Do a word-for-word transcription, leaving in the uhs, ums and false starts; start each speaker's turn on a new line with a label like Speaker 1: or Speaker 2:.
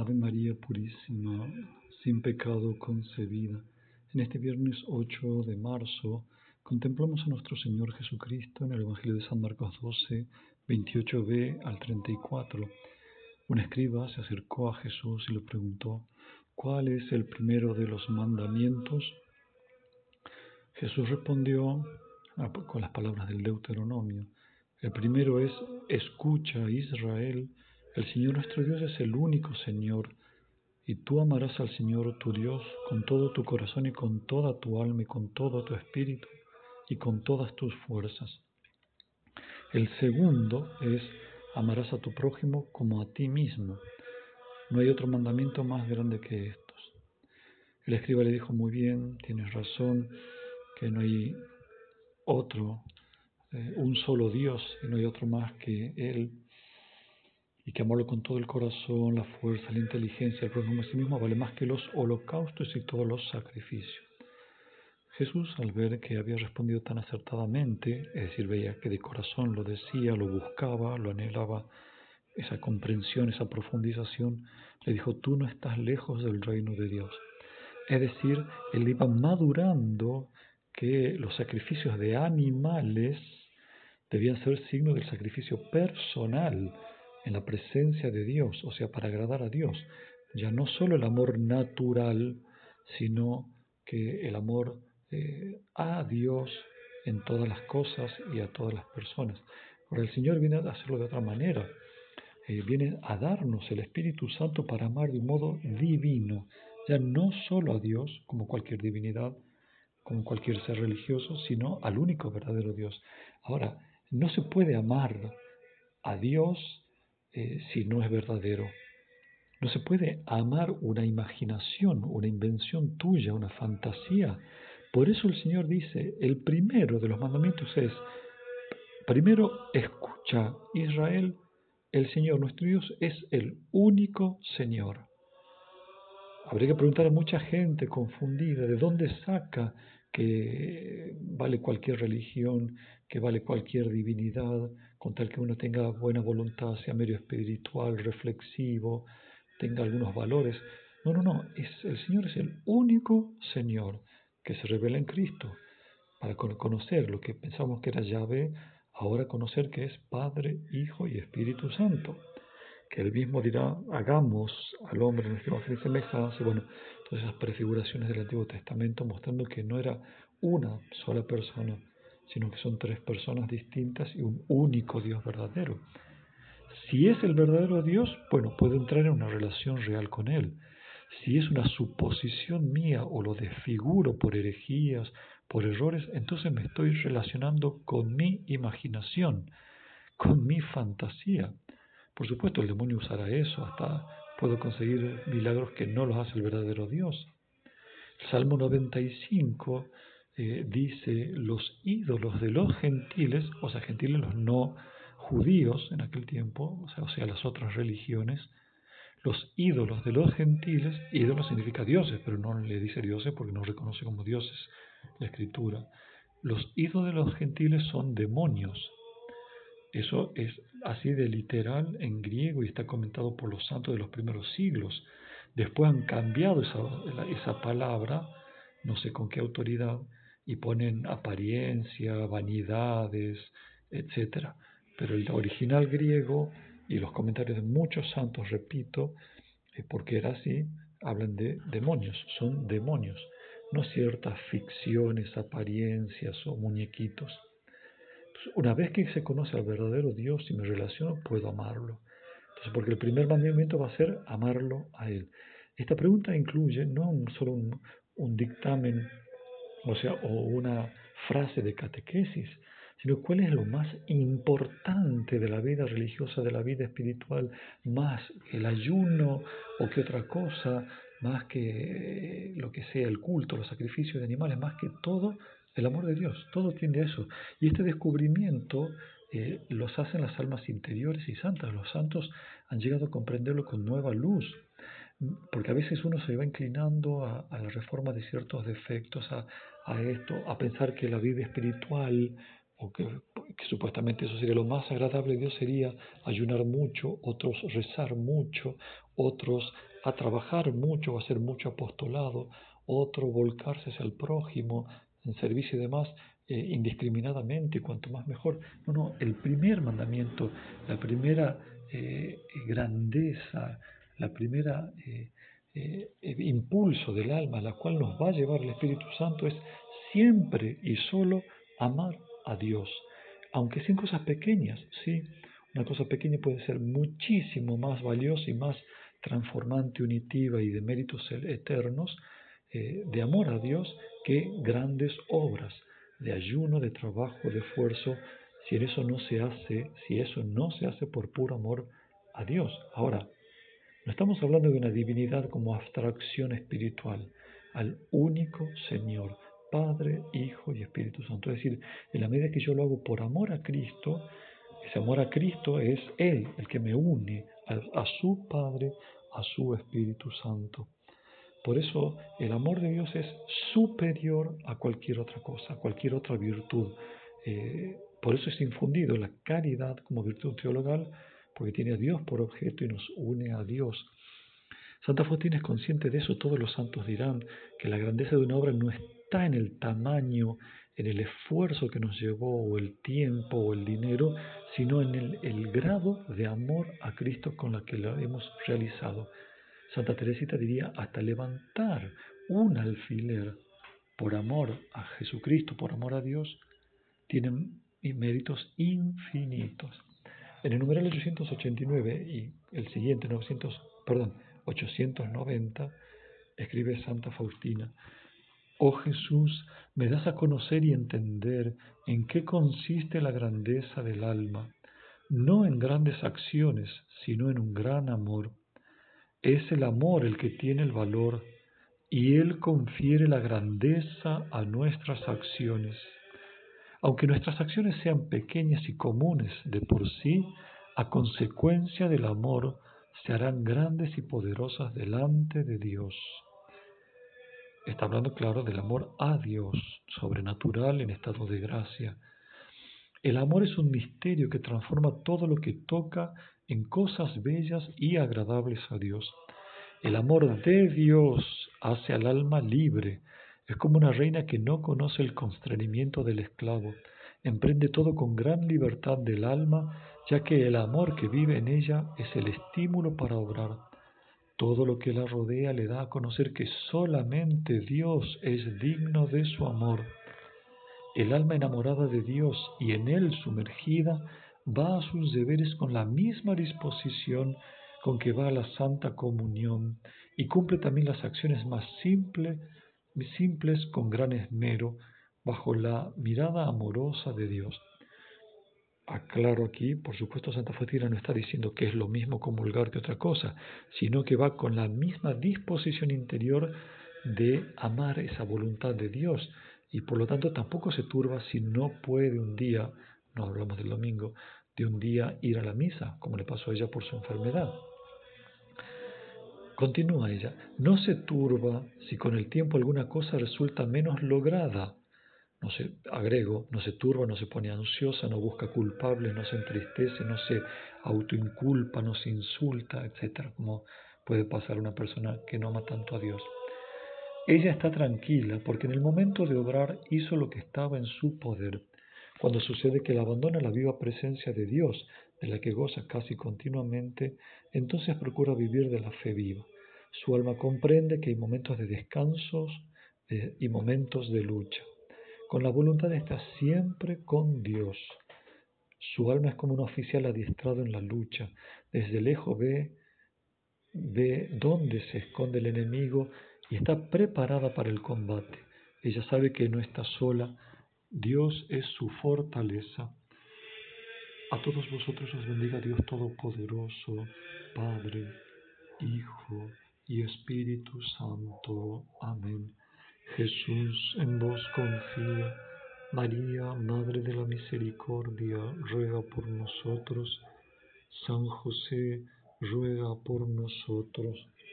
Speaker 1: Ave María Purísima, sin pecado concebida. En este viernes ocho de marzo contemplamos a nuestro Señor Jesucristo en el Evangelio de San Marcos doce, veintiocho b al treinta y cuatro. Un escriba se acercó a Jesús y le preguntó: ¿cuál es el primero de los mandamientos? Jesús respondió con las palabras del Deuteronomio: el primero es: escucha, Israel, el Señor nuestro Dios es el único Señor, y tú amarás al Señor tu Dios con todo tu corazón y con toda tu alma y con todo tu espíritu y con todas tus fuerzas. El segundo es: amarás a tu prójimo como a ti mismo. No hay otro mandamiento más grande que estos. El escriba le dijo: muy bien, tienes razón, que no hay otro, eh, un solo Dios, y no hay otro más que Él, y que amarlo con todo el corazón, la fuerza, la inteligencia, el prójimo a sí mismo vale más que los holocaustos y todos los sacrificios. Jesús, al ver que había respondido tan acertadamente, es decir, veía que de corazón lo decía, lo buscaba, lo anhelaba, esa comprensión, esa profundización, le dijo: tú no estás lejos del reino de Dios. Es decir, él iba madurando que los sacrificios de animales debían ser signo del sacrificio personal en la presencia de Dios, o sea, para agradar a Dios. Ya no solo el amor natural, sino que el amor eh, a Dios en todas las cosas y a todas las personas. Ahora el Señor viene a hacerlo de otra manera. Eh, viene a darnos el Espíritu Santo para amar de un modo divino, ya no solo a Dios como cualquier divinidad, como cualquier ser religioso, sino al único verdadero Dios. Ahora, no se puede amar a Dios eh, si no es verdadero. No se puede amar una imaginación, una invención tuya, una fantasía. Por eso el Señor dice: el primero de los mandamientos es: primero, escucha, Israel, el Señor nuestro Dios es el único Señor. Habría que preguntar a mucha gente confundida de dónde saca que vale cualquier religión, que vale cualquier divinidad, con tal que uno tenga buena voluntad, sea medio espiritual, reflexivo, tenga algunos valores. No, no, no, es, el Señor es el único Señor que se revela en Cristo. Para conocer lo que pensamos que era Yahvé, ahora conocer que es Padre, Hijo y Espíritu Santo, que Él mismo dirá: hagamos al hombre en nuestra imagen y semejanza. Y bueno, todas esas prefiguraciones del Antiguo Testamento mostrando que no era una sola persona, sino que son tres personas distintas y un único Dios verdadero. Si es el verdadero Dios, bueno, puedo entrar en una relación real con Él. Si es una suposición mía o lo desfiguro por herejías, por errores, entonces me estoy relacionando con mi imaginación, con mi fantasía. Por supuesto, el demonio usará eso, hasta puedo conseguir milagros que no los hace el verdadero Dios. El Salmo noventa y cinco eh, dice: los ídolos de los gentiles, o sea, gentiles los no judíos en aquel tiempo, o sea, o sea, las otras religiones, los ídolos de los gentiles, ídolos significa dioses, pero no le dice dioses porque no reconoce como dioses la Escritura. Los ídolos de los gentiles son demonios. Eso es así de literal en griego y está comentado por los santos de los primeros siglos. Después han cambiado esa, esa palabra, no sé con qué autoridad, y ponen apariencia, vanidades, etcétera. Pero el original griego y los comentarios de muchos santos, repito, porque era así, hablan de demonios, son demonios, no ciertas ficciones, apariencias o muñequitos. Una vez que se conoce al verdadero Dios y me relaciono, puedo amarlo. Entonces, porque el primer mandamiento va a ser amarlo a Él. Esta pregunta incluye no un, solo un, un dictamen, o sea, o una frase de catequesis, sino cuál es lo más importante de la vida religiosa, de la vida espiritual, más el ayuno o que otra cosa, más que lo que sea el culto, los sacrificios de animales, más que todo el amor de Dios. Todo tiene eso. Y este descubrimiento eh, los hacen las almas interiores y santas. Los santos han llegado a comprenderlo con nueva luz, porque a veces uno se va inclinando a, a la reforma de ciertos defectos, a, a esto, a pensar que la vida espiritual o que, que supuestamente eso sería lo más agradable a Dios, sería ayunar mucho, otros rezar mucho, otros a trabajar mucho, hacer mucho apostolado, otro volcarse hacia el prójimo en servicio y demás, eh, indiscriminadamente, cuanto más mejor. No, no, el primer mandamiento, la primera eh, grandeza, la primera eh, eh, impulso del alma, a la cual nos va a llevar el Espíritu Santo, es siempre y solo amar a Dios, aunque sean cosas pequeñas, ¿sí? Una cosa pequeña puede ser muchísimo más valiosa y más transformante, unitiva y de méritos eternos, eh, de amor a Dios, que grandes obras de ayuno, de trabajo, de esfuerzo, si en eso no se hace, si eso no se hace por puro amor a Dios. Ahora, no estamos hablando de una divinidad como abstracción espiritual, al único Señor, Padre, Hijo y Espíritu Santo. Es decir, en la medida que yo lo hago por amor a Cristo, ese amor a Cristo es Él el que me une a, a su Padre, a su Espíritu Santo. Por eso el amor de Dios es superior a cualquier otra cosa, a cualquier otra virtud. Eh, por eso es infundido la caridad como virtud teologal, porque tiene a Dios por objeto y nos une a Dios. Santa Faustina es consciente de eso. Todos los santos dirán que la grandeza de una obra no está en el tamaño, en el esfuerzo que nos llevó, o el tiempo, o el dinero, sino en el, el grado de amor a Cristo con la que la hemos realizado. Santa Teresita diría, hasta levantar un alfiler por amor a Jesucristo, por amor a Dios, tienen méritos infinitos. En el numeral ochocientos ochenta y nueve y el siguiente, novecientos, perdón, ochocientos noventa, escribe Santa Faustina: Oh Jesús, me das a conocer y entender en qué consiste la grandeza del alma, no en grandes acciones, sino en un gran amor. Es el amor el que tiene el valor, y él confiere la grandeza a nuestras acciones. Aunque nuestras acciones sean pequeñas y comunes de por sí, a consecuencia del amor se harán grandes y poderosas delante de Dios. Está hablando, claro, del amor a Dios, sobrenatural en estado de gracia. El amor es un misterio que transforma todo lo que toca en cosas bellas y agradables a Dios. El amor de Dios hace al alma libre. Es como una reina que no conoce el constreñimiento del esclavo. Emprende todo con gran libertad del alma, ya que el amor que vive en ella es el estímulo para obrar. Todo lo que la rodea le da a conocer que solamente Dios es digno de su amor. El alma enamorada de Dios y en Él sumergida va a sus deberes con la misma disposición con que va a la Santa Comunión, y cumple también las acciones más simple, simples con gran esmero, bajo la mirada amorosa de Dios. Aclaro aquí, por supuesto, Santa Faustina no está diciendo que es lo mismo comulgar que otra cosa, sino que va con la misma disposición interior de amar esa voluntad de Dios, y por lo tanto tampoco se turba si no puede un día, no hablamos del domingo, de un día ir a la misa, como le pasó a ella por su enfermedad. Continúa ella, no se turba si con el tiempo alguna cosa resulta menos lograda. No se, agrego, no se turba, no se pone ansiosa, no busca culpables, no se entristece, no se autoinculpa, no se insulta, etcétera, como puede pasar a una persona que no ama tanto a Dios. Ella está tranquila porque en el momento de obrar hizo lo que estaba en su poder. Cuando sucede que la abandona la viva presencia de Dios, de la que goza casi continuamente, entonces procura vivir de la fe viva. Su alma comprende que hay momentos de descansos eh, y momentos de lucha. Con la voluntad está siempre con Dios. Su alma es como un oficial adiestrado en la lucha. Desde lejos ve, ve dónde se esconde el enemigo y está preparada para el combate. Ella sabe que no está sola. Dios es su fortaleza. A todos vosotros os bendiga Dios Todopoderoso, Padre, Hijo y Espíritu Santo. Amén. Jesús, en vos confío. María, Madre de la Misericordia, ruega por nosotros. San José, ruega por nosotros.